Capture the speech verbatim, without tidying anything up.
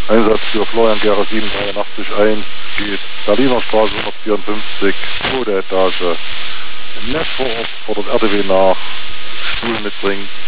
Einsatz für Florian Gera sieben drei acht eins geht Berliner Straße hundertvierundfünfzig, zweite Etage. Im Netz vor Ort fordert R T W nach, Stuhl mitbringt.